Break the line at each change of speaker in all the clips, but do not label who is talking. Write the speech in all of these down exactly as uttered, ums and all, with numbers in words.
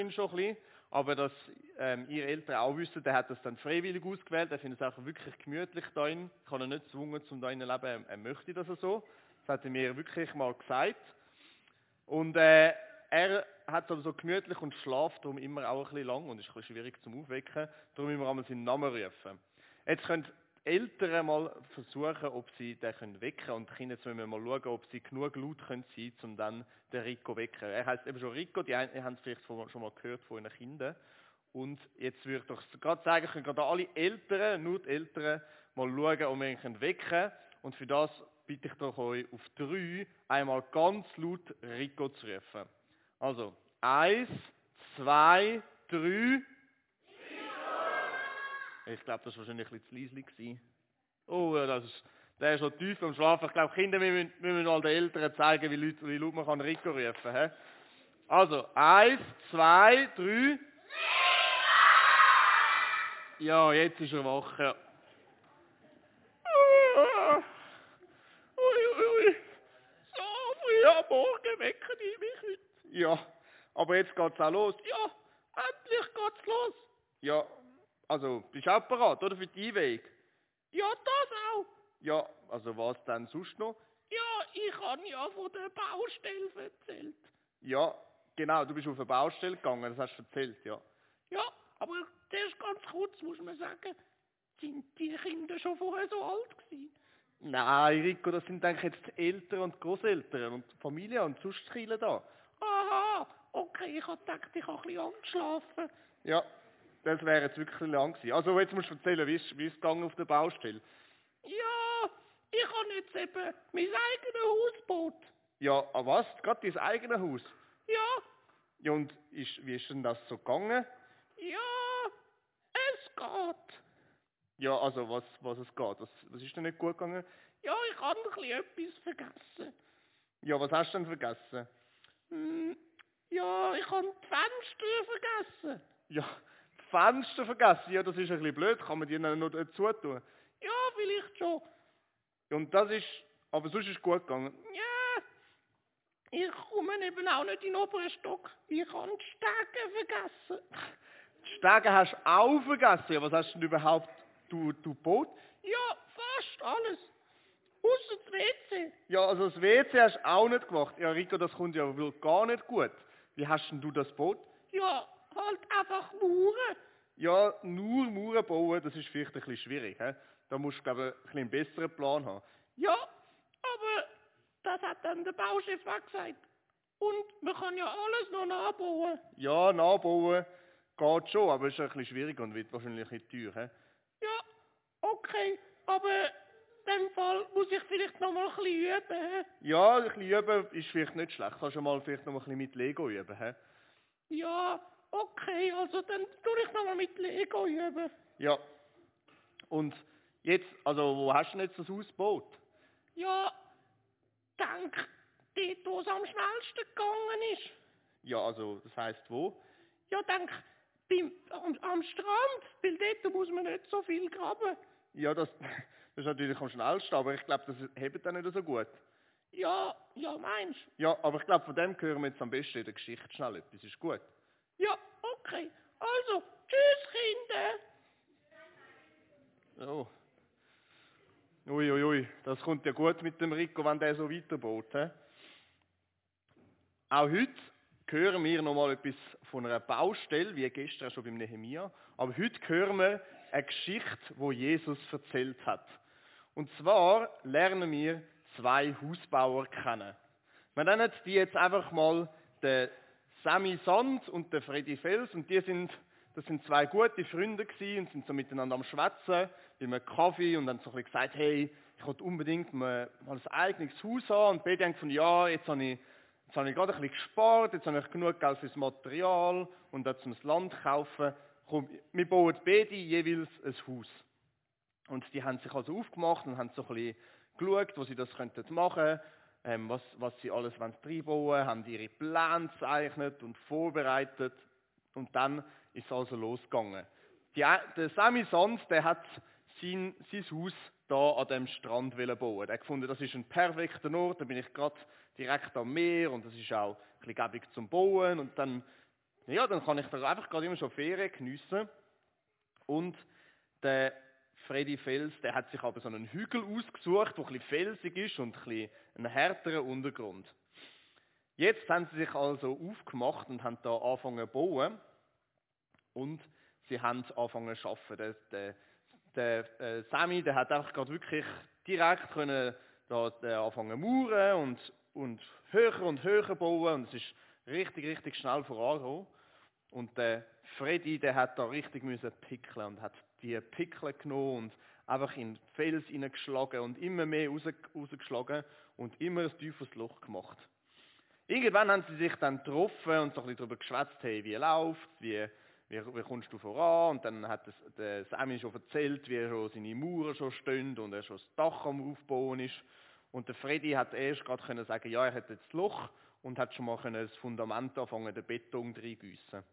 schon ein bisschen, aber dass ähm, ihr Eltern auch wissen, der hat das dann freiwillig ausgewählt, er findet es auch wirklich gemütlich da drin. Ich habe ihn nicht gezwungen, zum da drin zu leben, er, er möchte das so. Das hat er mir wirklich mal gesagt. Und äh, er hat es aber so gemütlich und schlaft darum immer auch ein bisschen lang und ist ein bisschen schwierig zum Aufwecken. Darum müssen wir einmal seinen Namen rufen. Jetzt können die Eltern mal versuchen, ob sie den können wecken können. Und die Kinder jetzt müssen wir mal schauen, ob sie genug laut können sein, um dann den Rico zu wecken. Er heisst eben schon Rico, die einen haben es vielleicht schon mal gehört von ihren Kindern. Und jetzt würde ich doch gerade sagen, können gerade alle Eltern, nur die Eltern, mal schauen, ob wir ihn wecken können. Und für das bitte ich doch euch auf drei einmal ganz laut Rico zu rufen. Also, eins, zwei, drei. Ich glaube, das war wahrscheinlich ein bisschen zu leise gewesen. Oh, ja, das ist, der ist noch tief am Schlafen. Ich glaube, Kinder, wir müssen, wir müssen all den Eltern zeigen, wie laut, wie laut man kann Rico rufen kann. Also, eins, zwei, drei. Ja, jetzt ist er wach. Ja. Ui, ui, ui. So früh am Morgen wecken die mich heute. Ja, aber jetzt geht's auch los. Ja, endlich geht's los. Ja, also, bist du auch bereit, oder, für die Einweihung? Ja, das auch. Ja, also was denn sonst noch? Ja, ich habe ja von der Baustelle erzählt. Ja, genau, du bist auf eine Baustelle gegangen, das hast du erzählt, ja. Ja, aber das ist ganz kurz, muss man sagen. Sind die Kinder schon vorher so alt gewesen? Nein, Rico, das sind eigentlich jetzt die Eltern und Großeltern und die Familie und sonst die Kinder da. Aha, okay, ich habe gedacht, ich habe ein bisschen angeschlafen. Ja, das wäre jetzt wirklich lang gewesen. Also jetzt musst du erzählen, wie ist, wie ist es gegangen auf der Baustelle? Ja, ich habe jetzt eben mein eigenes Haus gebaut. Ja, aber was? Gerade dein eigenes Haus? Ja. Ja, und ist, wie ist denn das so gegangen? Ja, es geht. Ja, also was, was es geht. Was, was ist denn nicht gut gegangen? Ja, ich habe ein bisschen etwas vergessen. Ja, was hast du denn vergessen? Hm, ja, ich habe die Fenster vergessen. Ja, die Fenster vergessen? Ja, das ist ein bisschen blöd. Kann man die dann noch dazu tun? Ja, vielleicht schon. Und das ist, aber sonst ist es gut gegangen? Ja, ich komme eben auch nicht in den oberen Stock. Ich habe die Stege vergessen. Die Stege hast du auch vergessen? Ja, was hast du denn überhaupt du, du gebaut? Ja, fast alles. Außer das W C. Ja, also das W C hast du auch nicht gemacht. Ja, Rico, das kommt ja wohl gar nicht gut. Wie hast denn du das gebaut? Ja, halt einfach Mauern. Ja, nur Mauern bauen, das ist vielleicht ein bisschen schwierig. He? Da musst du, glaube ich, ein bisschen einen besseren Plan haben. Ja, aber das hat dann der Bauchef auch gesagt. Und man kann ja alles noch nachbauen. Ja, nachbauen geht schon, aber es ist ein bisschen schwierig und wird wahrscheinlich ein bisschen teuer. He? Ja, okay, aber in dem Fall muss ich vielleicht noch mal ein bisschen üben. He? Ja, ein bisschen üben ist vielleicht nicht schlecht. Kannst du mal vielleicht noch mal ein bisschen mit Lego üben. He? Ja, okay, also dann tue ich noch mal mit Lego üben. Ja, und jetzt, also wo hast du denn jetzt das Haus gebaut? Ja, denk, dort, wo es am schnellsten gegangen ist. Ja, also das heisst wo? Ja, denk, beim, am, am Strand, weil dort muss man nicht so viel graben. Ja, das, das ist natürlich am schnellsten, aber ich glaube, das hebt dann nicht so gut. Ja, ja, meinst du? Ja, aber ich glaube, von dem hören wir jetzt am besten in der Geschichte schnell etwas. Ist gut? Ja, okay. Also, tschüss, Kinder. Oh. Ui, ui, ui, das kommt ja gut mit dem Rico, wenn der so weiterbaut. He? Auch heute hören wir nochmal etwas von einer Baustelle, wie gestern schon beim Nehemia. Aber heute hören wir eine Geschichte, wo Jesus erzählt hat. Und zwar lernen wir zwei Hausbauer kennen. Wir nennen die jetzt einfach mal den Sammy Sand und den Freddy Fels. Und die sind, das sind zwei gute Freunde gewesen und sind so miteinander am Schwätzen, bei einem Kaffee und dann so ein bisschen gesagt, hey, ich wollte unbedingt mal, mal ein eigenes Haus haben. Und beide denken von, ja, jetzt habe ich, jetzt habe ich gerade ein bisschen gespart, jetzt habe ich genug Geld fürs Material und dann zum Land kaufen. Komm, wir bauen beide jeweils ein Haus. Und die haben sich also aufgemacht und haben so ein bisschen geschaut, wo sie das könnten machen, ähm, was, was sie alles reinbauen wollen, haben ihre Pläne gezeichnet und vorbereitet. Und dann ist es also losgegangen. Die, der Sammy Sons, der hat sein, sein Haus da an dem Strand bauen. Er hat gefunden, das ist ein perfekter Ort, da bin ich gerade direkt am Meer und das ist auch ein bisschen gäbig zum Bauen. Und dann Ja, dann kann ich da einfach gerade immer schon Ferien geniessen. Und der Freddy Fels, der hat sich aber so einen Hügel ausgesucht, der ein bisschen felsig ist und ein bisschen einen härteren Untergrund. Jetzt haben sie sich also aufgemacht und haben da angefangen zu bauen. Und sie haben angefangen zu arbeiten. Der, der, der äh, Sammy, der hat einfach gerade wirklich direkt können da, da anfangen zu mauern und, und höher und höher bauen. Und es ist richtig, richtig schnell vorangegangen. Und der Freddy, der hat da richtig müssen pickeln und hat die Pickel genommen und einfach in den Fels hineingeschlagen und immer mehr raus, rausgeschlagen und immer ein tiefes Loch gemacht. Irgendwann haben sie sich dann getroffen und so ein bisschen darüber geschwätzt, hey, wie läuft's, wie, wie, wie kommst du voran? Und dann hat das, der Sammy schon erzählt, wie er schon seine Mauern schon stehen und er schon das Dach am Aufbauen ist. Und der Freddy hat erst gerade können sagen, ja, er hat jetzt das Loch und hat schon mal können das Fundament anfangen, den Beton reingießen.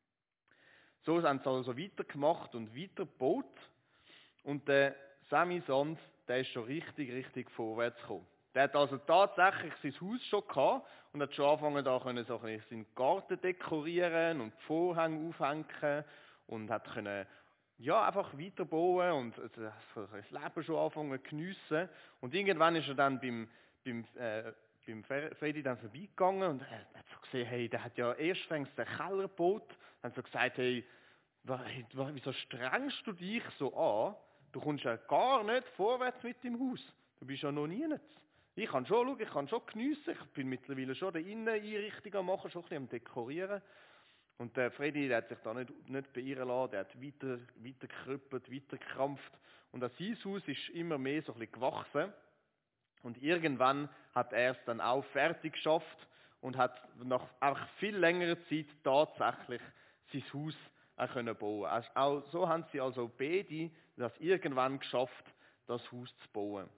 So haben sie also weitergemacht und weitergebaut. Und der Sammy Sand, der ist schon richtig, richtig vorwärts gekommen. Der hat also tatsächlich sein Haus schon gehabt und hat schon angefangen, da können so ein bisschen seinen Garten dekorieren und die Vorhänge aufhängen und hat können, ja, einfach weiterbauen und das Leben schon anfangen zu geniessen. Und irgendwann ist er dann beim, beim, äh, beim Freddy dann vorbeigegangen und er hat so gesehen, hey, der hat ja erst den Keller gebaut. Dann hat so gesagt, hey, wieso strengst du dich so an? Du kommst ja gar nicht vorwärts mit dem Haus. Du bist ja noch nie nicht. Ich kann schon schauen, ich kann schon geniessen. Ich bin mittlerweile schon die Inneneinrichtung am machen, schon ein bisschen am Dekorieren. Und der Freddy, der hat sich da nicht, nicht beirren lassen, der hat weiter, weiter gekrüppelt, weiter gekrampft. Und an sein Haus ist immer mehr so ein bisschen gewachsen. Und irgendwann hat er es dann auch fertig geschafft und hat nach einfach viel längerer Zeit tatsächlich sein Haus auch können bauen. Also auch so haben sie also beide das irgendwann geschafft, das Haus zu bauen.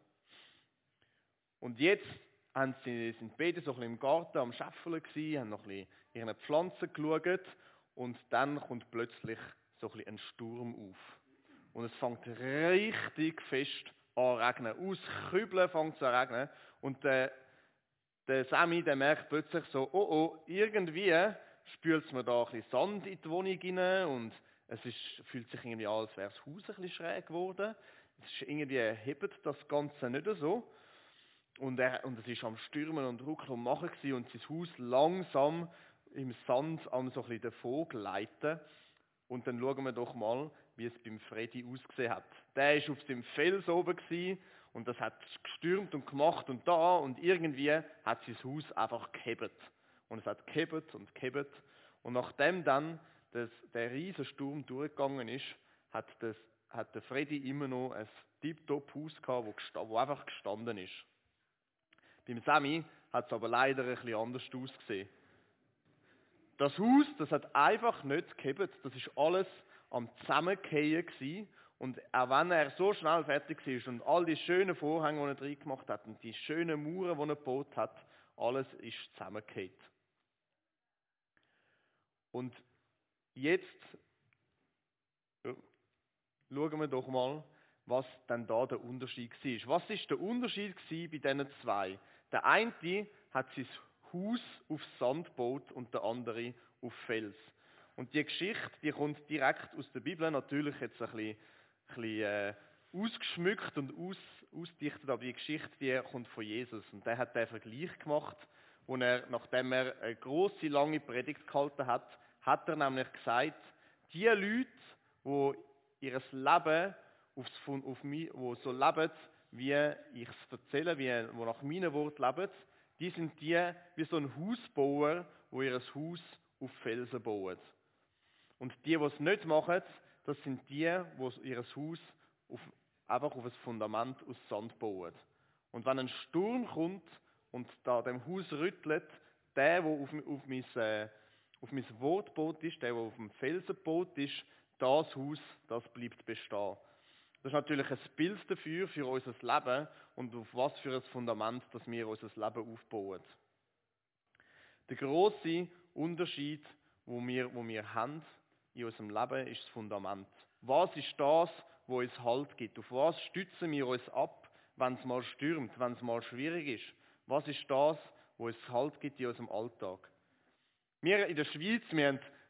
Und jetzt haben sie, sind beide so ein bisschen im Garten am Schäffeln gewesen, haben noch ein bisschen ihre Pflanzen geschaut und dann kommt plötzlich so ein bisschen ein Sturm auf. Und es fängt richtig fest an zu regnen. Aus Kübeln fängt es an zu regnen. Und der, der Sammy, der merkt plötzlich so, oh oh, irgendwie spült es mir da ein bisschen Sand in die Wohnung rein und es ist, fühlt sich irgendwie an, als wäre das Haus ein bisschen schräg geworden. Es ist irgendwie hebt das Ganze nicht so. Und, er, und es ist am Stürmen und Ruckeln und Machen gewesen und sein Haus langsam im Sand am so ein bisschen davon gleiten. Und dann schauen wir doch mal, wie es beim Freddy ausgesehen hat. Der ist auf seinem Fels oben gewesen und das hat gestürmt und gemacht und da und irgendwie hat sein Haus einfach gehebt. Und es hat gehebt und gehebt. Und nachdem dann das, der riesen Sturm durchgegangen ist, hat, das, hat der Freddy immer noch ein tiptop Haus gehabt, wo, gesta- wo einfach gestanden ist. Beim Sammy hat es aber leider ein bisschen anders ausgesehen. Das Haus, das hat einfach nicht gehebt. Das ist alles am Zusammengehen gewesen. Und auch wenn er so schnell fertig war und all die schönen Vorhänge, die er drin gemacht hat und die schönen Mauern, die er gebaut hat, alles ist zusammengefallen. Und jetzt ja, schauen wir doch mal, was dann da der Unterschied war. Was ist der Unterschied bei diesen zwei? Der eine hat sein Haus auf Sand gebaut und der andere auf Fels. Und die Geschichte, die kommt direkt aus der Bibel, natürlich jetzt ein bisschen, ein bisschen äh, ausgeschmückt und aus, ausdichtet, aber die Geschichte, die kommt von Jesus. Und der hat den Vergleich gemacht, wo er, nachdem er eine grosse, lange Predigt gehalten hat, hat er nämlich gesagt, die Leute, die ihr Leben aufs, auf mich, wo so leben, wie ich es erzähle, wie, wo nach meinen Worten leben, die sind die wie so ein Hausbauer, wo ihr Haus auf Felsen bauen. Und die, die es nicht machen, das sind die, die ihr Haus auf, einfach auf ein Fundament aus Sand bauen. Und wenn ein Sturm kommt und da dem Haus rüttelt, der, der auf, auf, mein, äh, auf mein Wort gebaut ist, der, der auf dem Felsen gebaut ist, das Haus, das bleibt bestehen. Das ist natürlich ein Bild dafür, für unser Leben und auf was für ein Fundament, das wir unser Leben aufbauen. Der grosse Unterschied, wo wir, wo wir haben in unserem Leben, ist das Fundament. Was ist das, wo uns Halt gibt? Auf was stützen wir uns ab, wenn es mal stürmt, wenn es mal schwierig ist? Was ist das, wo uns Halt gibt in unserem Alltag? Wir in der Schweiz, wir haben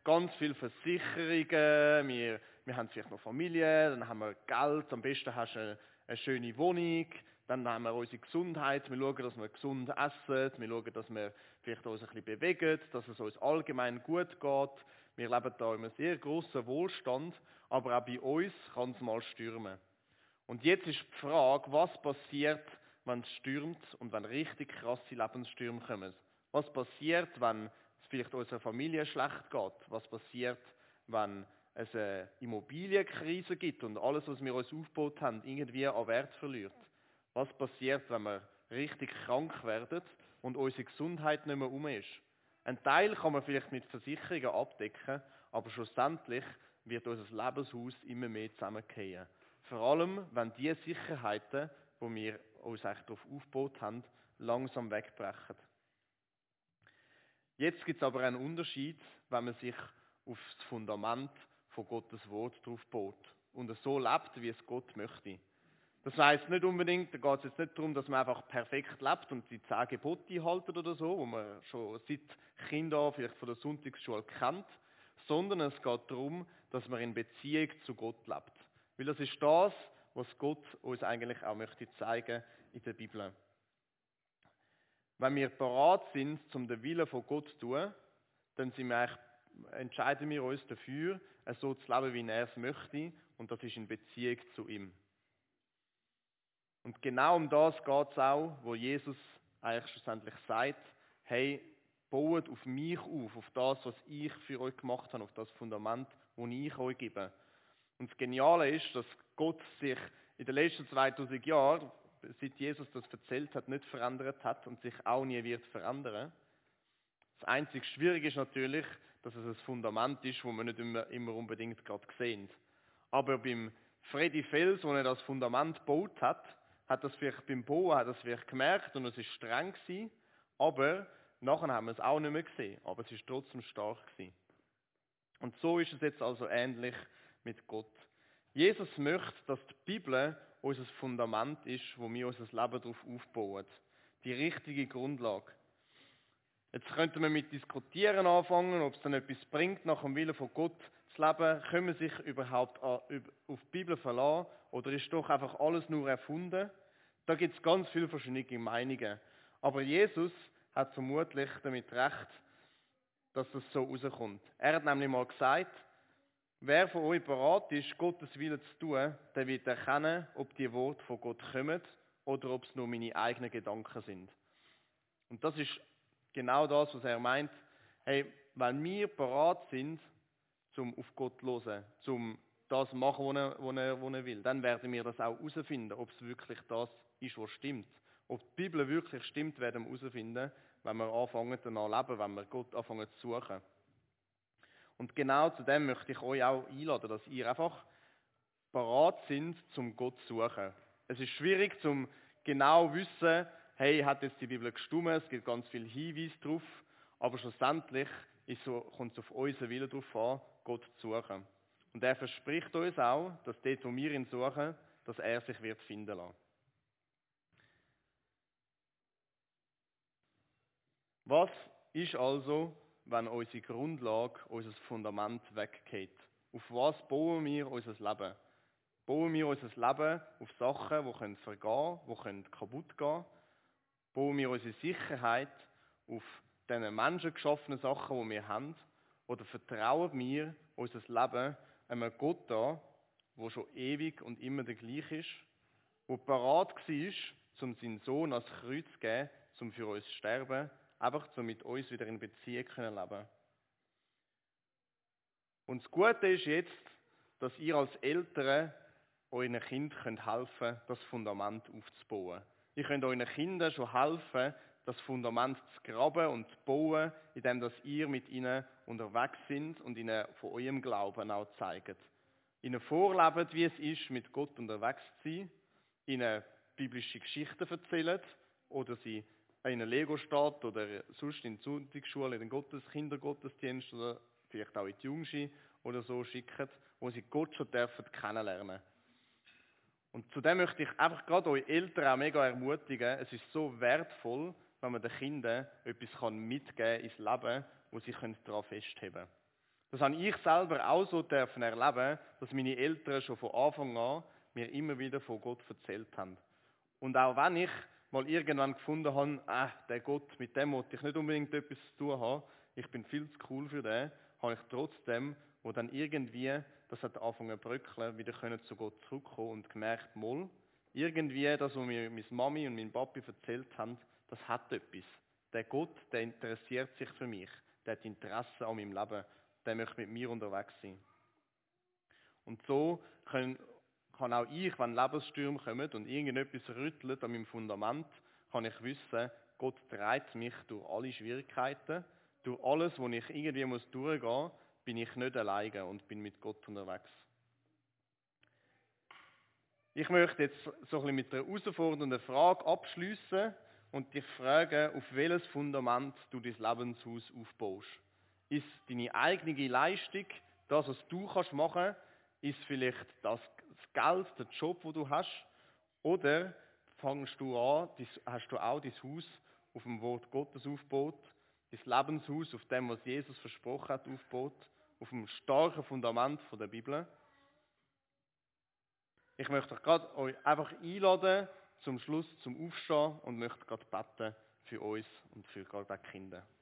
ganz viele Versicherungen, wir, wir haben vielleicht noch Familie, dann haben wir Geld, am besten hast du eine, eine schöne Wohnung, dann haben wir unsere Gesundheit, wir schauen, dass wir gesund essen, wir schauen, dass wir vielleicht uns ein bisschen bewegen, dass es uns allgemein gut geht. Wir leben da in einem sehr grossen Wohlstand, aber auch bei uns kann es mal stürmen. Und jetzt ist die Frage, was passiert, wenn es stürmt und wenn richtig krasse Lebensstürme kommen? Was passiert, wenn es vielleicht unserer Familie schlecht geht? Was passiert, wenn es eine Immobilienkrise gibt und alles, was wir uns aufgebaut haben, irgendwie an Wert verliert? Was passiert, wenn wir richtig krank werden und unsere Gesundheit nicht mehr um ist? Ein Teil kann man vielleicht mit Versicherungen abdecken, aber schlussendlich wird unser Lebenshaus immer mehr zusammenfallen. Vor allem, wenn die Sicherheiten, die wir uns eigentlich darauf aufgebaut haben, langsam wegbrechen. Jetzt gibt es aber einen Unterschied, wenn man sich auf das Fundament von Gottes Wort drauf baut und es so lebt, wie es Gott möchte. Das heisst nicht unbedingt, da geht es jetzt nicht darum, dass man einfach perfekt lebt und die zehn Gebote einhalten oder so, wo man schon seit Kindern vielleicht von der Sonntagsschule kennt, sondern es geht darum, dass man in Beziehung zu Gott lebt. Weil das ist das, was Gott uns eigentlich auch möchte zeigen in der Bibel. Wenn wir bereit sind, um den Willen von Gott zu tun, dann sind wir eigentlich, entscheiden wir uns dafür, so zu leben, wie er es möchte, und das ist in Beziehung zu ihm. Und genau um das geht es auch, wo Jesus eigentlich schlussendlich sagt, hey, baut auf mich auf, auf das, was ich für euch gemacht habe, auf das Fundament, das ich euch gebe. Und das Geniale ist, dass Gott sich in den letzten zweitausend Jahren, seit Jesus das erzählt hat, nicht verändert hat und sich auch nie wird verändern. Das einzig Schwierige ist natürlich, dass es ein Fundament ist, das wir nicht immer, immer unbedingt gerade sehen. Aber beim Freddy Fels, als er das Fundament gebaut hat, hat das vielleicht beim Bauen hat das vielleicht gemerkt und es war streng gewesen, aber nachher haben wir es auch nicht mehr gesehen, aber es ist trotzdem stark gewesen. Und so ist es jetzt also ähnlich mit Gott. Jesus möchte, dass die Bibel unser Fundament ist, wo wir unser Leben darauf aufbauen. Die richtige Grundlage. Jetzt könnten wir mit Diskutieren anfangen, ob es dann etwas bringt, nach dem Willen von Gott zu leben. Können wir sich überhaupt auf die Bibel verlassen oder ist doch einfach alles nur erfunden? Da gibt es ganz viele verschiedene Meinungen. Aber Jesus hat vermutlich damit recht, dass das so rauskommt. Er hat nämlich mal gesagt, wer von euch bereit ist, Gottes Willen zu tun, der wird erkennen, ob die Worte von Gott kommen oder ob es nur meine eigenen Gedanken sind. Und das ist genau das, was er meint. Hey, wenn wir bereit sind, zum auf Gott zu hören, zum das zu machen, was er, was er, was er will, dann werden wir das auch herausfinden, ob es wirklich das ist, was stimmt. Ob die Bibel wirklich stimmt, werden wir herausfinden, wenn wir anfangen danach leben, wenn wir Gott anfangen zu suchen. Und genau zu dem möchte ich euch auch einladen, dass ihr einfach bereit sind, zum Gott zu suchen. Es ist schwierig, zum genau zu wissen, hey, hat jetzt die Bibel gestimmt, es gibt ganz viele Hinweise drauf, aber schlussendlich ist so, kommt es auf unseren Willen drauf an, Gott zu suchen. Und er verspricht uns auch, dass dort, wo wir ihn suchen, dass er sich wird finden lassen. Was ist also, wenn unsere Grundlage, unser Fundament weggeht? Auf was bauen wir unser Leben? Bauen wir unser Leben auf Sachen, die können vergehen, die können kaputt gehen? Bauen wir unsere Sicherheit auf diesen menschengeschaffenen Sachen, die wir haben? Oder vertrauen wir unser Leben einem Gott an, der schon ewig und immer der gleiche ist, der parat war, um seinen Sohn als Kreuz zu geben, um für uns zu sterben, einfach um mit uns wieder in Beziehung zu leben. Und das Gute ist jetzt, dass ihr als Eltern euren Kindern helfen könnt, das Fundament aufzubauen. Ihr könnt euren Kindern schon helfen, das Fundament zu graben und zu bauen, indem dass ihr mit ihnen unterwegs sind und ihnen von eurem Glauben auch zeigt. Ihnen vorlebt, wie es ist, mit Gott unterwegs zu sein, ihnen biblische Geschichten erzählt oder sie in einer Lego-Stadt oder sonst in die Sonntagsschule, in den Gottes Kindergottesdienst oder vielleicht auch in die Jungschule oder so schicken, wo sie Gott schon dürfen kennenlernen. Und zudem möchte ich einfach gerade eure Eltern auch mega ermutigen, es ist so wertvoll, wenn man den Kindern etwas mitgeben kann ins Leben, wo sie daran festheben können. Das habe ich selber auch so dürfen erleben, dass meine Eltern schon von Anfang an mir immer wieder von Gott erzählt haben. Und auch wenn ich mal irgendwann gefunden habe, ah, der Gott, mit dem wollte ich nicht unbedingt etwas zu tun haben, ich bin viel zu cool für den, habe ich trotzdem, wo dann irgendwie, das hat angefangen zu bröckeln, wieder können zu Gott zurückkommen und gemerkt, mal, irgendwie das, was mir meine Mami und mein Papi erzählt haben, das hat etwas. Der Gott, der interessiert sich für mich, der hat Interesse an meinem Leben, der möchte mit mir unterwegs sein. Und so können, kann auch ich, wenn Lebensstürme kommen und irgendetwas rüttelt an meinem Fundament, kann ich wissen, Gott trägt mich durch alle Schwierigkeiten, durch alles, wo ich irgendwie muss durchgehen muss, bin ich nicht alleine und bin mit Gott unterwegs. Ich möchte jetzt so ein bisschen mit einer herausfordernden Frage abschließen und dich fragen, auf welches Fundament du dein Lebenshaus aufbaust. Ist deine eigene Leistung, das, was du kannst machen, ist vielleicht das Geld, der Job, den du hast, oder fängst du an, hast du auch dein Haus auf dem Wort Gottes aufgebaut, dein Lebenshaus auf dem, was Jesus versprochen hat, aufgebaut, auf dem starken Fundament von der Bibel. Ich möchte euch gerade euch einfach einladen, zum Schluss zum Aufstehen und möchte gerade beten für uns und für gerade die Kinder.